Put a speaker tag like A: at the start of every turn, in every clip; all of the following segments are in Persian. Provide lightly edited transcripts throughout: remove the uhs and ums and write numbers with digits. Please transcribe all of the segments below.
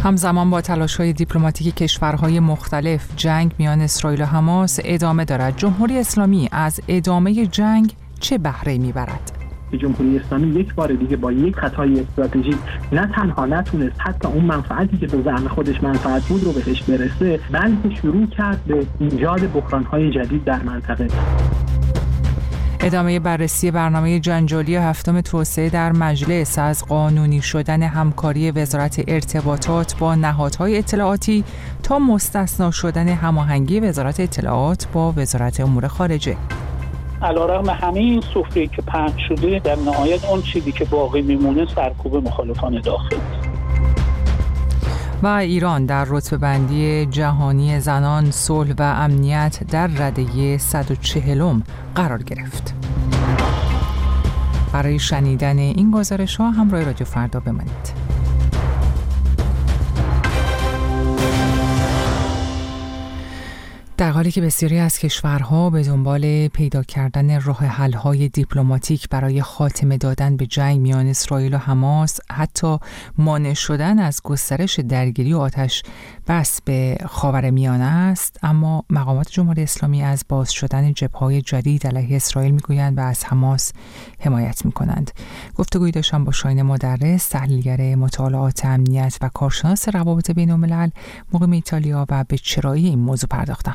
A: همزمان با تلاش‌های دیپلماتیک کشورهای مختلف، جنگ میان اسرائیل و حماس ادامه دارد. جمهوری اسلامی از ادامه جنگ چه بهره‌ای میبرد؟
B: جمهوری اسلامی یک بار دیگه با یک خطای استراتژیک نه تنها نتونست حتی اون منفعتی که به زعم خودش منفعت بود رو بهش برسه، بلکه شروع کرد به ایجاد بحران‌های جدید در منطقه.
A: ادامه بررسی برنامه جنجالی هفتم توسعه در مجلس از قانونی شدن همکاری وزارت ارتباطات با نهادهای اطلاعاتی تا مستثنا شدن هماهنگی وزارت اطلاعات با وزارت امور خارجه.
C: علیرغم همه این سفره‌ای که پهن شده، در نهایت اون چیزی که باقی میمونه سرکوب مخالفان داخلی.
A: و ایران در رتبه‌بندی جهانی زنان، صلح و امنیت در رده 140 قرار گرفت. برای شنیدن این گزارش‌ها همراه رادیو فردا بمانید. در حالی که بسیاری از کشورها به دنبال پیدا کردن راه حل‌های دیپلماتیک برای خاتمه دادن به جنگ میان اسرائیل و حماس، حتی مانع شدن از گسترش درگیری و آتش بس به خاورمیانه است، اما مقامات جمهوری اسلامی از باز شدن جبهه‌های جدید علیه اسرائیل میگویند و از حماس حمایت میکنند. گفتگویی داشتم با شاهین مدرس، تحلیلگر مطالعات امنیت و کارشناس روابط بین‌الملل مقیم ایتالیا، و به چرایی این موضوع پرداختم.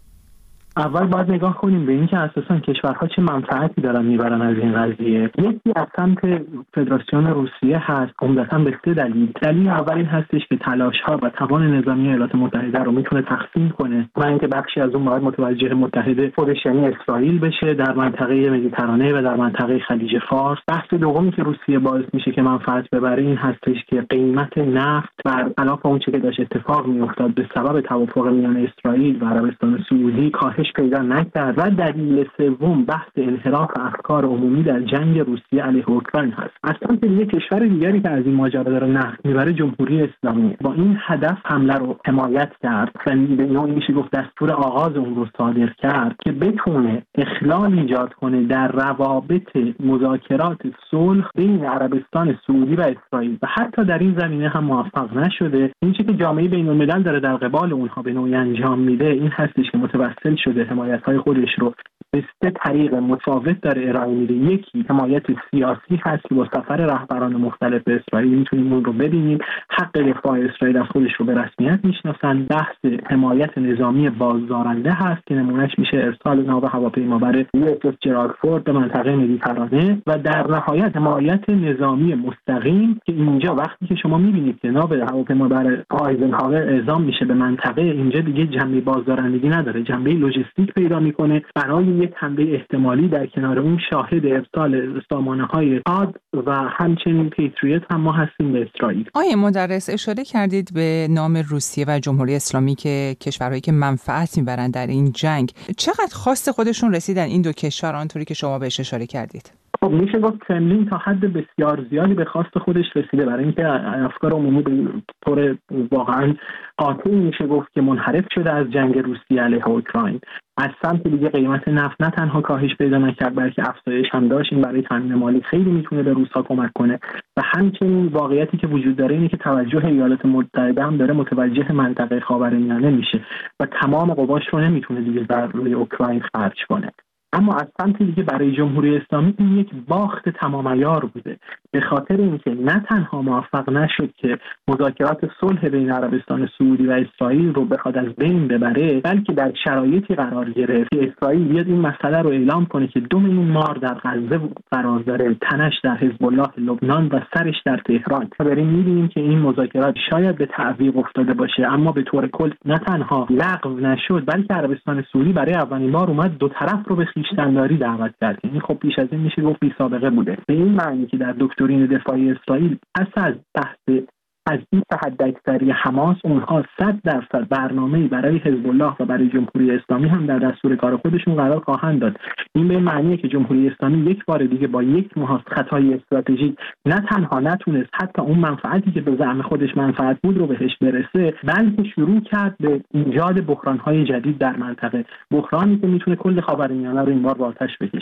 B: اول باید نگاه کنیم به اینکه اساساً کشورها چه منفعتی دارن میبرن از این قضیه. یکی از سمت فدراسیون روسیه هست، عمدتاً به 3 دلیل. دلیل اول این هستش که تلاش‌ها و توان نظامی ایالات متحده رو میتونه تقسیم کنه و اینکه بخشی از اون باید متوجه متحد خودش یعنی اسرائیل بشه در منطقه مدیترانه و در منطقه خلیج فارس. بحث دومی که روسیه باعث میشه که منفعت ببره این هستش که قیمت نفت برخلاف اون چیزی که داشت اتفاق میافتاد به سبب توافق میان اسرائیل و عربستان سعودی کاهش پیدا نکرد. و دلیل سوم بحث انحراف افکار عمومی در جنگ روسیه علیه اوکراین هست. از سمت دیگه کشور دیگری که از این ماجرا داره نفت میبره جمهوری اسلامی با این هدف حمله رو حمایت کرد و به نوعی میشه گفت دستور آغاز اون رو صادر کرد که بتونه اخلال ایجاد کنه در روابط مذاکرات صلح بین عربستان سعودی و اسرائیل و حتی در این زمینه هم موفق نشده. این چیزی که جامعه بین‌الملل داره در قبال اونها به نوعی انجام میده این هستش که متوسل شده حمایت‌های خودش رو به 3 طریق متفاوت داره ارائه میده. یکی حمایت سیاسی هست که با سفر رهبران مختلف به اسرائیل میتونیم اون رو ببینیم، حق دفاع اسرائیل از خودش رو به رسمیت میشناسن. بحث حمایت نظامی بازدارنده هست که نمونهش میشه ارسال ناو هواپیمابر USS جرالد فورد به منطقه مدیترانه. و در نهایت حمایت نظامی مستقیم که اینجا وقتی که شما میبینید که ناو هواپیمابر آیزنهاور اعزام میشه به منطقه، اینجا دیگه جنبه بازدارندگی نداره، جنبه لوجستیک پیدا میکنه برای یک حمله احتمالی. در کنار اون شاهد ارسال سامانه‌های آد و همچنین پیتریوت هم ما هستیم به اسرائیل.
A: آقای مدرس، اشاره کردید به نام روسیه و جمهوری اسلامی که کشورهایی که منفعت میبرن در این جنگ. چقدر خواست خودشون رسیدن این دو کشور آنطوری که شما بهش اشاره کردید؟
B: خب میشه گفت کرملین تا حد بسیار زیادی به خواست خودش رسیده برای اینکه افکار عمومی به طور واقعا قاطع میشه گفت که منحرف شده از جنگ روسیه علیه اوکراین. از سمت دیگه قیمت نفت نه تنها کاهش پیدا نکرد بلکه افزایش هم داشت. این برای تامین مالی خیلی میتونه به روس‌ها کمک کنه و همچنین واقعیتی که وجود داره اینه که توجه ایالات متحده هم داره متوجه منطقه خاورمیانه میشه و تمام قواش رو نمیتونه دیگه بر روی اوکراین خرج کنه. اما از سمت دیگه برای جمهوری اسلامی این یک باخت تمام عیار بوده، به خاطر اینکه نه تنها موفق نشد که مذاکرات صلح بین عربستان سعودی و اسرائیل رو بخواد از بین ببره، بلکه در شرایطی قرار گرفت که اسرائیل بیاد این مسئله رو اعلام کنه که 2 میلیون مار در غزه قرار داره، تنش در حزب الله لبنان و سرش در تهران. داریم می‌بینیم که این مذاکرات شاید به تعویق افتاده باشه، اما به طور کل نه تنها لغو نشد بلکه عربستان سعودی برای اولین بار اومد دو طرف رو به خویشتن‌داری دعوت کرد. این خب بیش از این میشه گفت بی سابقه بوده، به این معنی که در دکترین دفاعی اسرائیل پس از بحث تضعیف حداکثری حماس اونها 100% برنامه‌ای برای حزب الله و برای جمهوری اسلامی هم در دستور کار خودشون قرار خواهند داد. این به معنیه که جمهوری اسلامی یک بار دیگه با یک خطای استراتژیک نه تنها نتونست حتی اون منفعتی که به زعم خودش منفعت بود رو بهش برسه، بلکه شروع کرد به ایجاد بحران‌های جدید در منطقه، بحرانی که میتونه کل خاورمیانه رو این بار با آتش بکشه.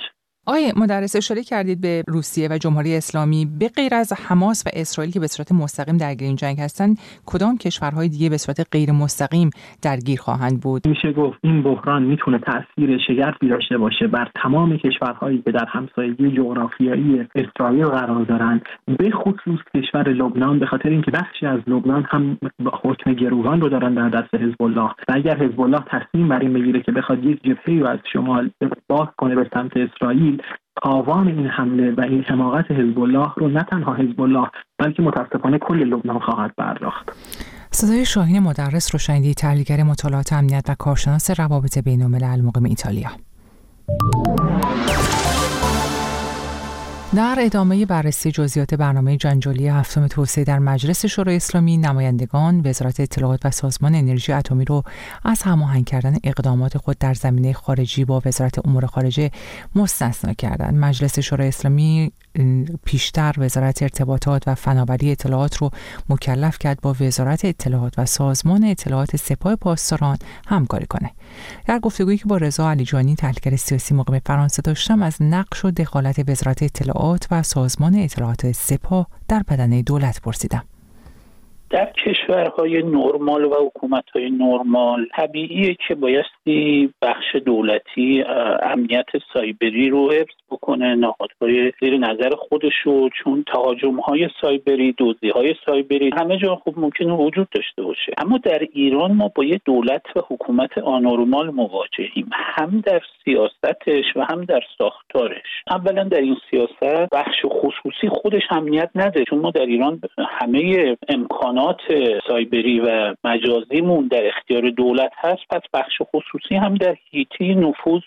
A: آقای مدرس، اشاره کردید به روسیه و جمهوری اسلامی. به غیر از حماس و اسرائیل که به صورت مستقیم درگیر این جنگ هستند، کدام کشورهای دیگه به صورت غیر مستقیم درگیر خواهند بود؟
B: میشه گفت این بحران میتونه تأثیر شگرفی داشته باشه بر تمام کشورهایی که در همسایگی جغرافیایی اسرائیل قرار دارند، به خصوص کشور لبنان، به خاطر اینکه بخشی از لبنان هم حکم گروگان رو دارن در دست حزب الله و اگر حزب الله تصمیم بر این بگیره که بخواد یک جبهه‌ای رو از شمال باز کنه به سمت اسرائیل، تاوان این حمله و این حماقت حزب الله رو نه تنها حزب الله بلکه متاسفانه کل لبنان خواهد پرداخت.
A: صدای شاهین مدرس رو شنیدید، تحلیلگر مطالعات امنیت و کارشناس روابط بین‌الملل مقیم ایتالیا. در ادامه بررسی جزئیات برنامه جنجالی هفتم توسعه در مجلس شورای اسلامی، نمایندگان وزارت اطلاعات و سازمان انرژی اتمی رو از هماهنگ کردن اقدامات خود در زمینه خارجی با وزارت امور خارجه مستثنا کردند. مجلس شورای اسلامی پیشتر وزارت ارتباطات و فناوری اطلاعات رو مکلف کرد با وزارت اطلاعات و سازمان اطلاعات سپاه پاسداران همکاری کنه. در گفتگویی که با رضا علیجانی تحلیلگر سیاسی مقیم فرانسه داشتم، از نقش و دخالت وزارت اطلاعات و سازمان اطلاعات سپاه در بدنه دولت پرسیدم.
C: در کشورهای نرمال و حکومت‌های نرمال طبیعیه که بایستی بخش دولتی امنیت سایبری رو حفظ بکنه، نهادهای زیر نظر خودشو، چون تهاجم‌های سایبری، دزدی‌های سایبری همه جا خوب ممکنه وجود داشته باشه. اما در ایران ما با یه دولت و حکومت آنورمال مواجهیم، هم در سیاستش و هم در ساختارش. اولا در این سیاست بخش خصوصی خودش امنیت نداره، چون ما در ایران همه امکانات سایبری و مجازیمون در اختیار دولت هست، پس بخش خصوصی هم در حیطه نفوذ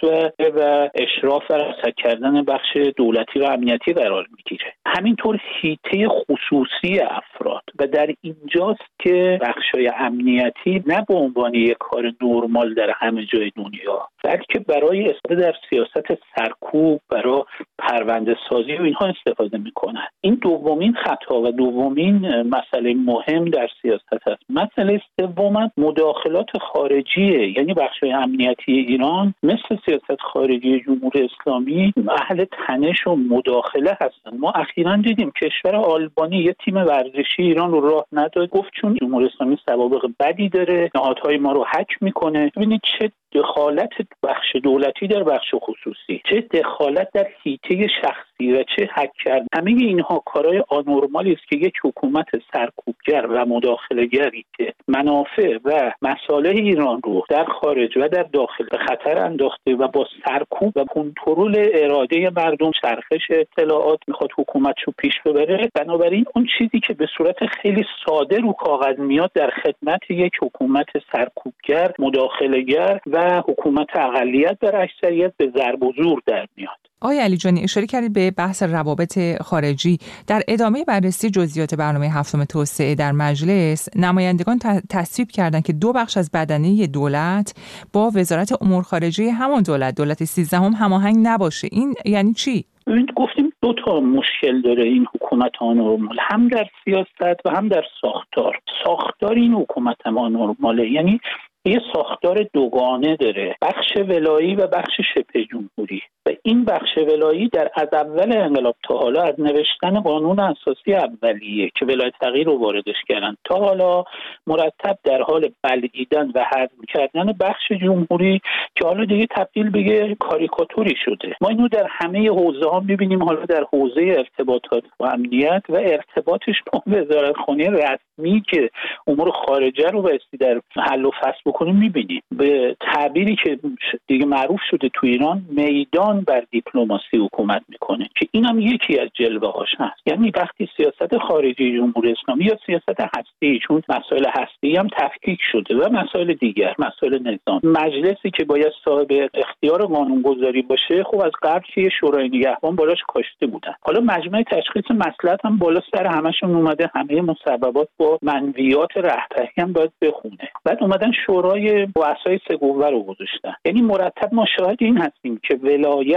C: و اشراف و رصد کردن بخش دولتی و امنیتی قرار میگیره. همینطور حیطه خصوصی افراد و در اینجاست که بخشای امنیتی نه به عنوان یک کار نرمال در همه جای دنیا، بلکه برای استفاده در سیاست سرکوب، برای پرونده سازی و اینها استفاده میکنن. این دومین خطا و دومین مسئله مهم در سیاست هست. مسئله سوم مداخلات خارجیه، یعنی بخشای امنیتی ایران مثل سیاست خارجی جمهوری اسلامی اهل تنش و مداخله هستن. ما اخیراً دیدیم کشور آلبانی یه تیم ورزشی ایران رو راه نداد، گفت چون جمهوری اسلامی سوابق بدی داره نهادهای ما رو هک میکنه. ببینید چه دخالت بخش دولتی در بخش خصوصی، چه دخالت در حیطه شخصی و چه هک کردن. همه اینها کارهای آنورمالی است که یک حکومت سرکوبگر و مداخله‌گری که منافع و مصالح ایران رو در خارج و در داخل به خطر انداخته و با سرکوب و کنترل اراده مردم، چرخش اطلاعات میخواد حکومتشو پیش ببره. بنابراین اون چیزی که به صورت خیلی ساده رو کاغذ میاد در خدمت یک حکومت سرکوبگر، مداخله‌گر و حکومت اقلیت در اکثریت به ضرب و زور در میاد.
A: آقای علیجانی، اشاره کردید به بحث روابط خارجی. در ادامه بررسی جزئیات برنامه هفتم توسعه در مجلس، نمایندگان تصویب کردند که دو بخش از بدنه دولت با وزارت امور خارجه همون دولت 13 هماهنگ نباشه. این یعنی چی؟
C: گفتیم دو تا مشکل داره این حکومت آنورمال، هم در سیاست و هم در ساختار. ساختار این حکومت آنورماله، یعنی یه ساختار دوگانه داره، بخش ولایی و بخش شبه جمهوری. و این بخش ولایی از اول انقلاب تا حالا از نوشتن قانون اساسی اولیه که ولایت فقیه رو واردش کردن تا حالا مرتب در حال بلعیدن و حذف کردن بخش جمهوری که حالا دیگه تبدیل به کاریکاتوری شده. ما اینو در همه حوزه‌ها می‌بینیم، حالا در حوزه ارتباطات و امنیت و ارتباطش با وزارتخانه رسمی که امور خارجه رو بایستی در حل و فصل بکنیم می‌بینیم. به تعبیری که دیگه معروف شده تو ایران، میدان بر دیپلماسی حکومت میکنه که اینم یکی از جلوه‌هاش هست. یعنی وقتی سیاست خارجی جمهوری اسلامی یا سیاست هستی، چون مسائل هستی هم تفکیک شده و مسائل دیگر، مسائل نظام، مجلسی که باید صاحب اختیار قانونگذاری باشه، خب از قبل که شورای نگهبان بالاش کاشته بودن. حالا مجمع تشخیص مصلحت هم بالا سر همشون اومده، همه مسببات با منویات رهبری هم باید بخونه. بعد اومدن شورای رؤسای سه قوه رو گذاشتن. یعنی مرتب ما شاهد این هستیم که ولایت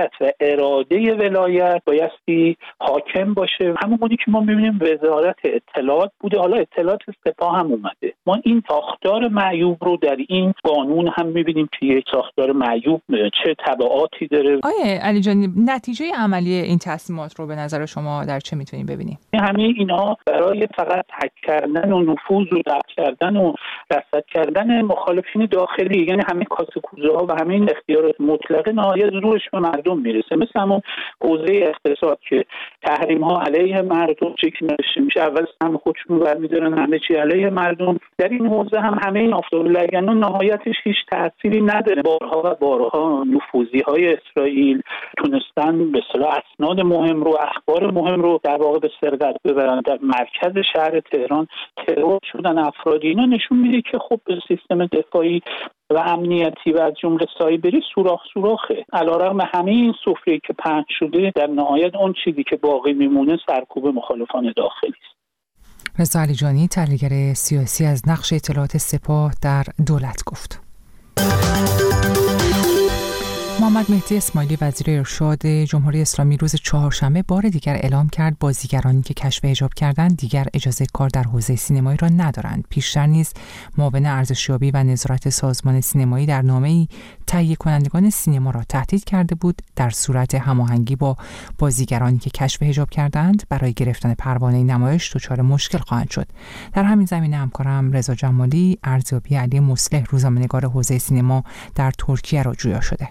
C: ولایت و اراده ولایت بایستی حاکم باشه. همونی که ما می‌بینیم وزارت اطلاعات بوده، حالا اطلاعات سپاه هم اومده. ما این ساختار معیوب رو در این قانون هم می‌بینیم که یک ساختار معیوب چه تبعاتی داره.
A: آیه علی جان، نتیجه عملی این تصمیمات رو به نظر شما در چه می‌تونیم ببینیم؟
C: همه اینها برای فقط حک کردن و نفوذ و ضبط کردن و رصد کردن مخالفین داخلی، یعنی همه کاسه کوزه‌ها و همه این اختیارات مطلقه نهایت زورش به مردم میرسه. مثل همون حوزه اقتصاد که تحریم‌ها علیه مردم چکی نوشته میشه، اول هم خودشون برمی‌دارن همه چی علیه مردم. در این حوزه هم همه این آفتاب لگنان نهایتش هیچ تأثیری نداره. بارها و بارها نفوذی‌های اسرائیل تونستن به اصطلاح اسناد مهم رو، اخبار مهم رو در واقع به سرقت ببرن. در مرکز شهر تهران ترور شدن افرادی. اینا نشون میده که خب سیستم دفاعی و امنیتی و از جمله سایبری سوراخه. علیرغم همه این سفره‌ای که پهن شده، در نهایت اون چیزی که باقی میمونه سرکوب مخالفان داخلی است.
A: رضا علیجانی، تحلیلگر سیاسی، از نقش اطلاعات سپاه در دولت گفت. محمد مهدی اسماعیلی وزیر ارشاد جمهوری اسلامی روز چهارشنبه بار دیگر اعلام کرد بازیگرانی که کشف حجاب کردند دیگر اجازه کار در حوزه سینمایی را ندارند. پیشتر نیز معاون ارزشیابی و نظارت سازمان سینمایی در نامه‌ای تهیه کنندگان سینما را تهدید کرده بود در صورت هماهنگی با بازیگرانی که کشف حجاب کردند برای گرفتن پروانه نمایش دچار مشکل خواهند شد. در همین زمینه همکارم رضا جمالی ارزیابی علی مصلح، روزنامه‌نگار حوزه سینما در ترکیه را جویا شده.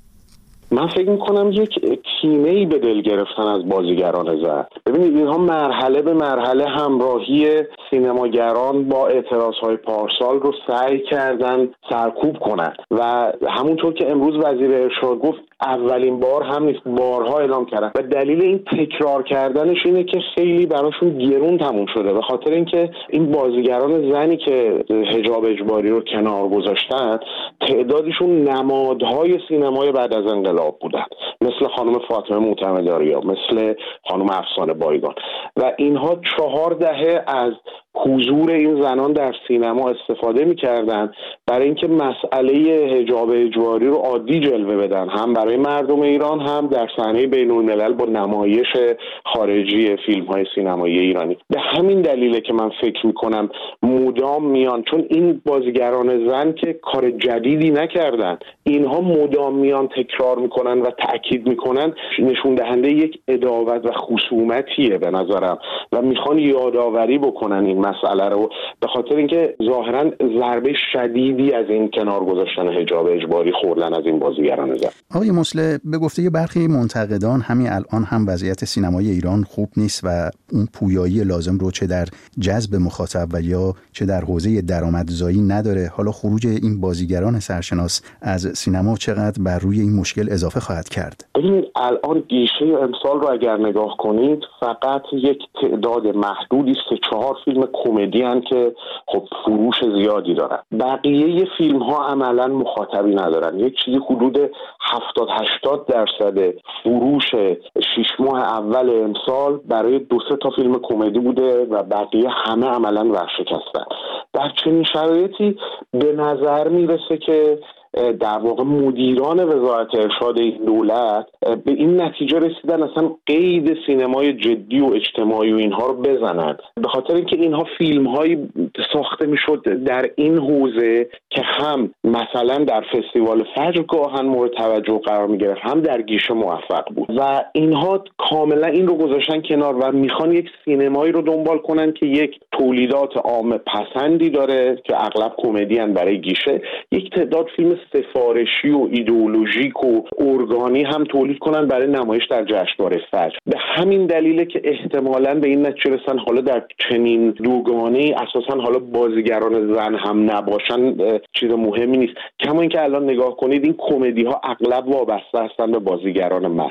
D: من فکر میکنم یک کینه‌ای به دل گرفتن از بازیگران زن. ببینید اینها مرحله به مرحله همراهی سینماگران با اعتراضهای پارسال رو سعی کردن سرکوب کنن و همونطور که امروز وزیر ارشاد گفت اولین بار هم نیست، بارها اعلام کردن و دلیل این تکرار کردنش اینه که خیلی براشون گرون تموم شده، به خاطر اینکه این بازیگران زنی که حجاب اجباری رو کنار گذاشتن تعدادشون نمادهای سینمای بعد از انقلاب بودن، مثل خانم فاطمه معتمدآریا، مثل خانم افسانه بایگان و اینها 4 دهه از حضور این زنان در سینما استفاده می‌کردن برای اینکه مسئله حجاب اجباری رو عادی جلوه بدن، هم برای مردم ایران هم در صحنه بین‌الملل با نمایش خارجی فیلم‌های سینمایی ایرانی. به همین دلیله که من فکر می‌کنم مدام میان، چون این بازیگران زن که کار جدیدی نکردن، اینها مدام میان تکرار می‌کنن و تأکید می‌کنن، نشون دهنده یک عداوت و خصومتیه به نظرم و میخوان یادآوری بکنن این مسئله رو، به خاطر اینکه ظاهرا ضربه شدیدی از این کنار گذاشتن حجاب اجباری خوردن از این بازیگران زن.
E: آقای مصلح، به گفته برخی منتقدان همین الان هم وضعیت سینمای ایران خوب نیست و اون پویایی لازم رو چه در جذب مخاطب و یا چه در حوزه درآمدزایی نداره. حالا خروج این بازیگران سرشناس از سینما چقدر بر روی این مشکل اضافه خواهد کرد؟
D: ببینید الان گیشه امسال رو اگر نگاه کنید فقط یک تعداد محدودی است، 4 فیلم کمدی ان که خب فروش زیادی دارن. بقیه فیلم ها عملا مخاطبی ندارن. یک چیزی حدود 70-80% فروش 6 ماه اول امسال برای 2-3 تا فیلم کمدی بوده و بقیه همه عملا ورشکستن. در چنین شرایطی به نظر میرسه که در واقع مدیران وزارت ارشاد این دولت به این نتیجه رسیدن اصلا قید سینمای جدی و اجتماعی و اینها رو بزنن، به خاطر اینکه اینها فیلم‌هایی ساخته میشد در این حوزه که هم مثلا در فستیوال فجر گاهن مورد توجه قرار میگرفت، هم در گیشه موفق بود و اینها کاملا این رو گذاشتن کنار و میخوان یک سینمایی رو دنبال کنن که یک تولیدات عام پسندی داره که اغلب کمدی ان برای گیشه، یک تعداد فیلم سفارشی و ایدئولوژیک و ارگانی هم تولید کنن برای نمایش در جشنواره فجر. به همین دلیله که احتمالاً به این نتیجه رسن حالا در چنین دوگانه‌ای اساساً حالا بازیگران زن هم نباشن چیز مهمی نیست. کما اینکه الان نگاه کنید این کمدی ها اغلب وابسته هستن به بازیگران مرد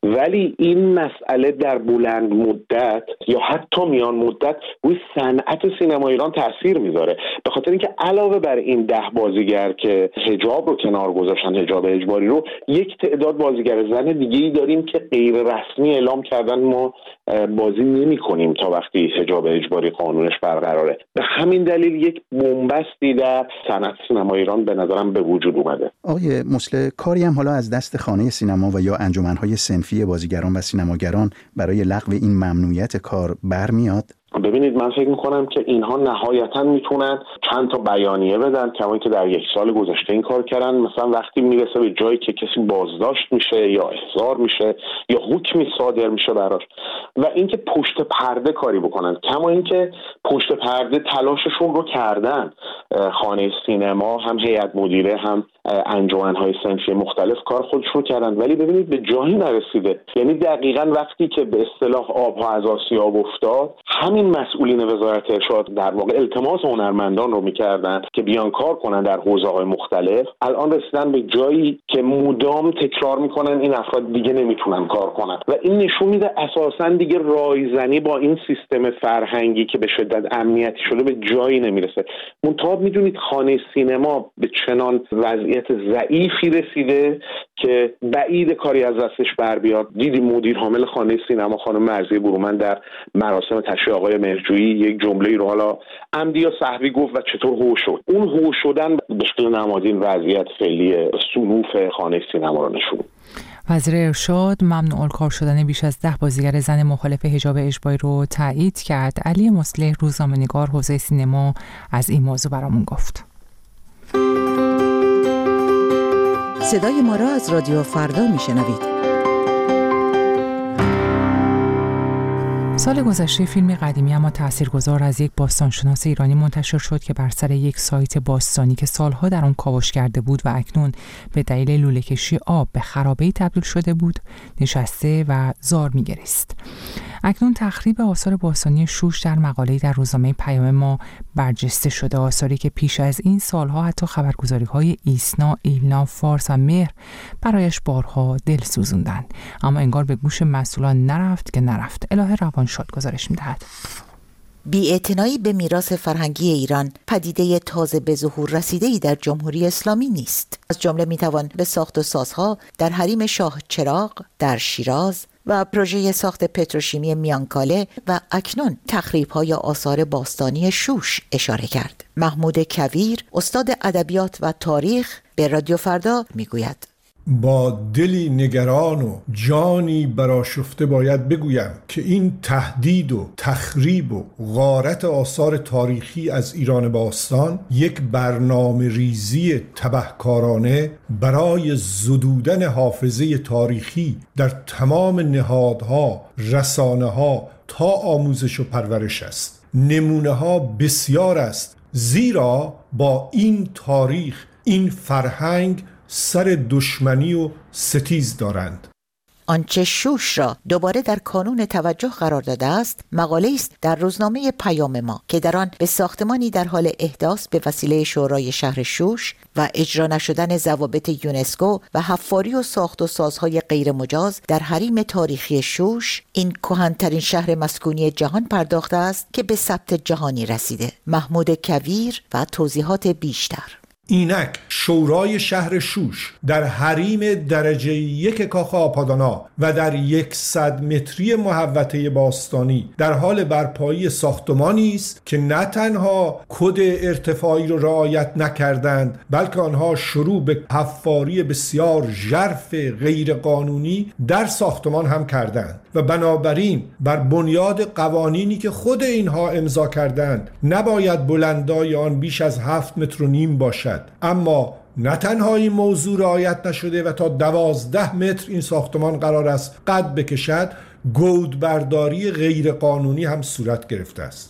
D: ولی این مسئله در بلند مدت یا حتی میان مدت روی صنعت سینما ایران تاثیر میذاره، به خاطر اینکه علاوه بر این 10 بازیگر که حجاب رو کنار گذاشتن، حجاب اجباری رو، یک تعداد بازیگر زن دیگه‌ای داریم که غیر رسمی اعلام کردن ما بازی نمی‌کنیم تا وقتی حجاب اجباری قانونش برقراره. به همین دلیل یک بنبستی در صنعت سینما ایران به نظرم به وجود اومده.
E: آقای مسلح، کاری هم حالا از دست خانه سینما و یا انجمن‌های صنفی بازیگران و سینماگران برای لغو این ممنوعیت کار برمیاد؟
D: ببینید، من فکر میکنم که اینها نهایتا میتونن چند تا بیانیه بدن، کما اینکه در 1 سال گذشته این کار کردن. مثلا وقتی میرسه به جایی که کسی بازداشت میشه یا احضار میشه یا حکمی صادر میشه براش، و اینکه پشت پرده کاری بکنن، کما اینکه پشت پرده تلاششون رو کردن. خانه سینما هم هیئت مدیره هم انجمن‌های صنفی مختلف کار خودشون کردن، ولی ببینید به جایی نرسیده. یعنی دقیقاً وقتی که به اصطلاح آبها از آسیاب افتاد، همین مسئولین وزارت ارشاد در واقع التماس هنرمندان رو میکردن که بیان کار کنن در حوزه‌های مختلف. الان رسیدن به جایی که مدام تکرار میکنن این افراد دیگه نمیتونن کار کنن و این نشون میده اساساً دیگه رایزنی با این سیستم فرهنگی که به شدت امنیتی شده به جایی نمیرسه. منتها میدونید خانه سینما به چنان وضعیت ضعیفی رسیده که بعید کاری از دستش بر بیاد. دیدیم مدیر عامل خانه سینما خانم مرضیه برومند در مراسم تشییع آقای مهرجویی یک جمله‌ای رو حالا عمدی یا سهوی گفت و چطور هوش شد. اون هوش شدن به شکل نمادین وضعیت فعلی صنوف خانه سینما رو نشون.
A: وزیر ارشاد ممنوع الکار شدن بیش از 10 بازیگر زن مخالف حجاب اجباری رو تایید کرد. علی مصلح، روزنامه‌نگار حوزه سینما، از این موضوع برامون گفت.
F: صدای ما را از رادیو فردا میشنوید.
A: سال گذشته فیلم قدیمی اما تاثیرگذار از یک باستانشناس ایرانی منتشر شد که بر سر یک سایت باستانی که سالها در آن کاوش کرده بود و اکنون به دلیل لوله‌کشی آب به خرابه‌ای تبدیل شده بود نشسته و زار می‌گریست. اکنون تخریب آثار باستانی شوش در مقاله‌ای در روزنامه پیام ما برجسته شده، آثاری که پیش از این سالها حتی خبرگزاری‌های ایسنا، ایلنا، فارس و مهر برایش بارها دل سوزوندند، اما انگار به گوش مسئولان نرفت که نرفت. الهه روانشاد گزارش می‌دهد.
F: بی‌اعتنایی به میراث فرهنگی ایران پدیده تازه به ظهور رسیده‌ای در جمهوری اسلامی نیست. از جمله می‌توان به ساخت و سازها در حریم شاه چراغ در شیراز و پروژه ساخت پتروشیمی میانکاله و اکنون تخریب‌های آثار باستانی شوش اشاره کرد. محمود کویر، استاد ادبیات و تاریخ، به رادیو فردا میگوید:
G: با دلی نگران و جانی برآشفته باید بگویم که این تهدید و تخریب و غارت آثار تاریخی از ایران باستان یک برنامه ریزی تبهکارانه برای زدودن حافظه تاریخی در تمام نهادها، رسانه‌ها تا آموزش و پرورش است. نمونه ها بسیار است، زیرا با این تاریخ، این فرهنگ سر دشمنی و ستیز دارند.
F: آنچه شوش را دوباره در کانون توجه قرار داده است، مقاله است در روزنامه پیام ما که در آن به ساختمانی در حال احداث به وسیله شورای شهر شوش و اجرا نشدن ضوابط یونسکو و حفاری و ساخت و سازهای غیر مجاز در حریم تاریخی شوش، این کهن‌ترین شهر مسکونی جهان پرداخته است که به ثبت جهانی رسیده. محمود کویر و توضیحات بیشتر.
G: اینک شورای شهر شوش در حریم درجه 1 کاخ آپادانا و در 100 متری محوطه باستانی در حال برپایی ساختمانی است که نه تنها کد ارتفاعی را رعایت نکردند، بلکه آنها شروع به حفاری بسیار ژرف غیر قانونی در ساختمان هم کردند و بنابراین بر بنیاد قوانینی که خود اینها امضا کردند نباید بلندای آن بیش از 7.5 متر باشد. اما نه تنها این موضوع رعایت نشده و تا 12 متر این ساختمان قرار است قد بکشد، گودبرداری غیر قانونی هم صورت گرفته است.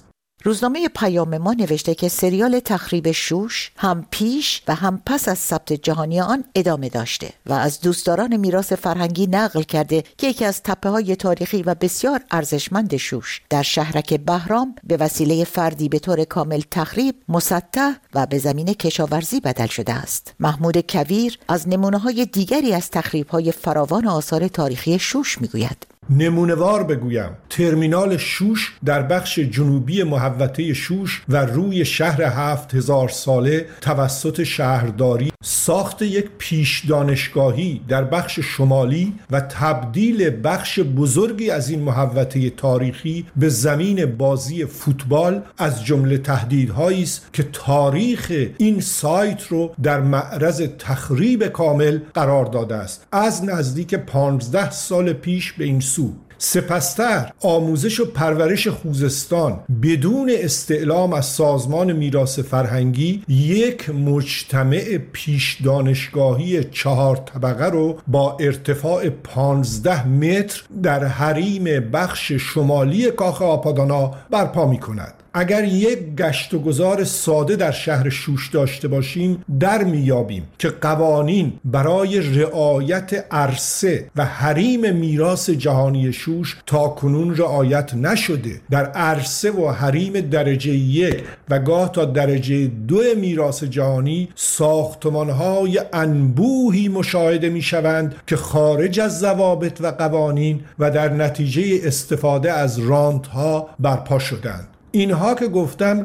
F: روزنامه پیام ما نوشته که سریال تخریب شوش هم پیش و هم پس از ثبت جهانی آن ادامه داشته و از دوستداران میراث فرهنگی نقل کرده که یکی از تپه‌های تاریخی و بسیار ارزشمند شوش در شهرک بهرام به وسیله فردی به طور کامل تخریب، مسطح و به زمین کشاورزی بدل شده است. محمود کویر از نمونه‌های دیگری از تخریب‌های فراوان آثار تاریخی شوش میگوید.
G: نمونه‌وار بگویم، ترمینال شوش در بخش جنوبی محوطه شوش و روی شهر 7000 ساله توسط شهرداری ساخت یک پیش دانشگاهی در بخش شمالی و تبدیل بخش بزرگی از این محوطه تاریخی به زمین بازی فوتبال از جمله تهدیدهایی است که تاریخ این سایت رو در معرض تخریب کامل قرار داده است. از نزدیک 15 سال پیش به این سو سپستر آموزش و پرورش خوزستان بدون استعلام از سازمان میراث فرهنگی یک مجتمع پیش دانشگاهی 4 طبقه رو با ارتفاع 15 متر در حریم بخش شمالی کاخ آپادانا برپا می کند. اگر یک گشت و گذار ساده در شهر شوش داشته باشیم در میابیم که قوانین برای رعایت عرصه و حریم میراث جهانی شوش تا کنون رعایت نشده. در عرصه و حریم درجه 1 و گاه تا درجه 2 میراث جهانی ساختمان‌های انبوهی مشاهده میشوند که خارج از ضوابط و قوانین و در نتیجه استفاده از رانت‌ها برپا شدند. اینها که گفتم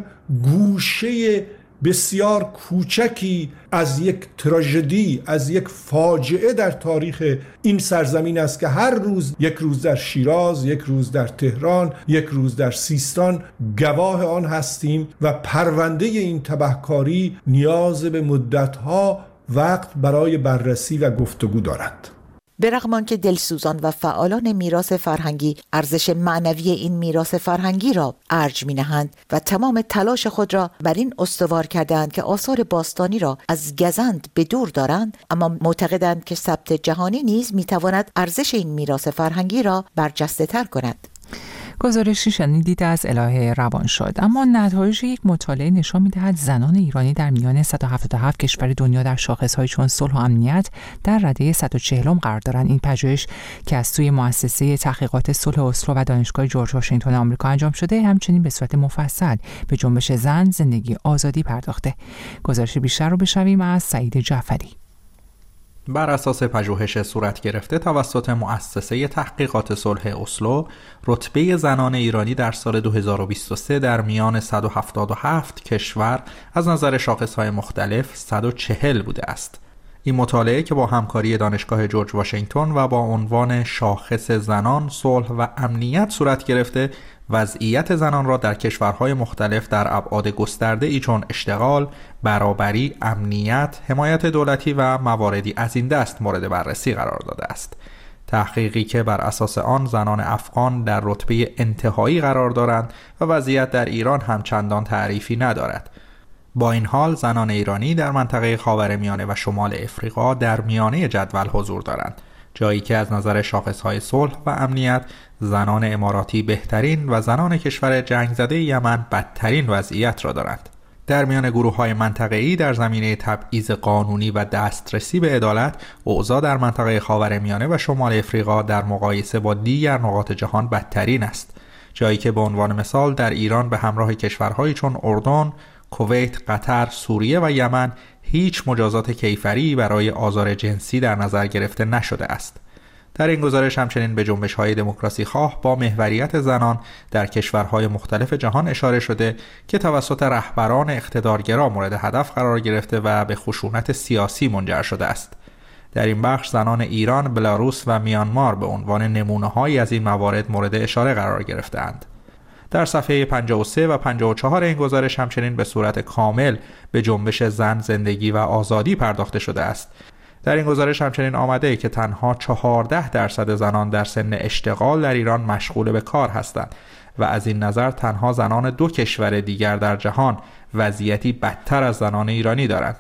G: گوشه بسیار کوچکی از یک تراژدی، از یک فاجعه در تاریخ این سرزمین است که هر روز، یک روز در شیراز، یک روز در تهران، یک روز در سیستان گواه آن هستیم و پرونده این تبهکاری نیاز به مدت‌ها وقت برای بررسی و گفتگو دارد.
F: به رغم آنکه دلسوزان و فعالان میراث فرهنگی ارزش معنوی این میراث فرهنگی را ارج می‌نهند و تمام تلاش خود را بر این استوار کردند که آثار باستانی را از گزند به دور دارند، اما معتقدند که ثبت جهانی نیز می‌تواند ارزش این میراث فرهنگی را برجسته‌تر کند.
A: گزارشی شنیدید از الهه روانشاد. اما نتایج یک مطالعه نشان می‌دهد زنان ایرانی در میان 177 کشور دنیا در شاخص‌های چون صلح و امنیت در رده 140 قرار دارند. این پژوهش که از سوی مؤسسه تحقیقات صلح اسلو و دانشگاه جورج واشنگتن آمریکا انجام شده، همچنین به صورت مفصل به جنبش زن، زندگی، آزادی پرداخته. گزارش بیشتر رو بشنویم از سعید جعفری.
H: بر اساس پژوهش صورت گرفته توسط مؤسسه تحقیقات صلح اسلو، رتبه زنان ایرانی در سال 2023 در میان 177 کشور از نظر شاخص‌های مختلف 140 بوده است. این مطالعه که با همکاری دانشگاه جورج واشنگتن و با عنوان شاخص زنان، صلح و امنیت صورت گرفته، وضعیت زنان را در کشورهای مختلف در ابعاد گسترده‌ای چون اشتغال، برابری، امنیت، حمایت دولتی و مواردی از این دست مورد بررسی قرار داده است. تحقیقی که بر اساس آن زنان افغان در رتبه انتهایی قرار دارند و وضعیت در ایران هم چندان تعریفی ندارد. با این حال زنان ایرانی در منطقه خاورمیانه و شمال افریقا در میانه جدول حضور دارند، جایی که از نظر شاخصهای صلح و امنیت زنان اماراتی بهترین و زنان کشور جنگ زده یمن بدترین وضعیت را دارند. در میان گروه‌های منطقه‌ای در زمینه تبعیض قانونی و دسترسی به عدالت، اوضاع در منطقه خاورمیانه و شمال افریقا در مقایسه با دیگر نقاط جهان بدترین است، جایی که به عنوان مثال در ایران به همراه کشورهایی چون اردن، کویت، قطر، سوریه و یمن هیچ مجازات کیفری برای آزار جنسی در نظر گرفته نشده است. در این گزارش همچنین به جنبش‌های دموکراسی خواه با محوریت زنان در کشورهای مختلف جهان اشاره شده که توسط رهبران اقتدارگرا مورد هدف قرار گرفته و به خشونت سیاسی منجر شده است. در این بخش زنان ایران، بلاروس و میانمار به عنوان نمونه‌هایی از این موارد مورد اشاره قرار گرفته‌اند. در صفحه 53 و 54 این گزارش همچنین به صورت کامل به جنبش زن، زندگی و آزادی پرداخته شده است. در این گزارش همچنین آمده که تنها 14% زنان در سن اشتغال در ایران مشغول به کار هستند و از این نظر تنها زنان 2 کشور دیگر در جهان وضعیتی بدتر از زنان ایرانی دارند.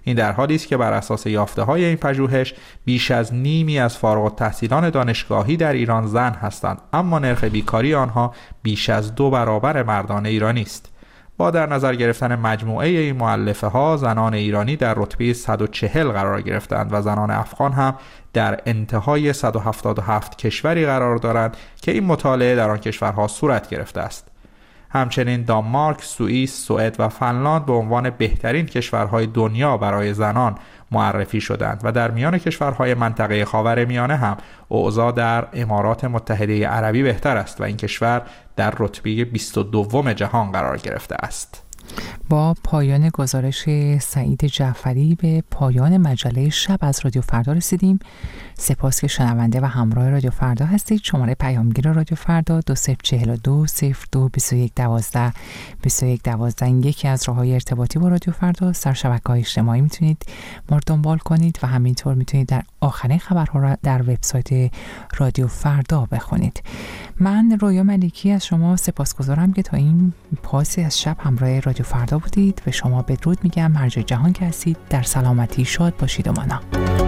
H: این در حالی است که بر اساس یافته‌های این پژوهش بیش از نیمی از فارغ التحصیلان دانشگاهی در ایران زن هستند، اما نرخ بیکاری آنها بیش از 2 برابر مردان ایرانی است. با در نظر گرفتن مجموعه این مؤلفه ها، زنان ایرانی در رتبه 140 قرار گرفتند و زنان افغان هم در انتهای 177 کشوری قرار دارند که این مطالعه در آن کشورها صورت گرفته است. همچنین دانمارک، سوئیس، سوئد و فنلاند به عنوان بهترین کشورهای دنیا برای زنان معرفی شدند و در میان کشورهای منطقه خاورمیانه هم اوضاع در امارات متحده عربی بهتر است و این کشور در رتبه 22 جهان قرار گرفته است.
A: با پایان گزارش سعید جعفری به پایان مجله شب از رادیو فردا رسیدیم. سپاس که شنونده و همراه رادیو فردا هستید. شماره پیامگیر رادیو فردا 2042 02 21 12 21 12 این یکی از راه‌های ارتباطی با رادیو فردا. سر شبکه‌های اجتماعی میتونید ما رو دنبال کنید و همینطور میتونید در آخرین خبرها را در وبسایت رادیو فردا بخونید. من رویا ملکی از شما سپاسگزارم که تا این پاسی از شب همراه رادیو فردا بودید. به شما بدرود میگم. هر جای جهان که هستید در سلامتی شاد باشید و مانا.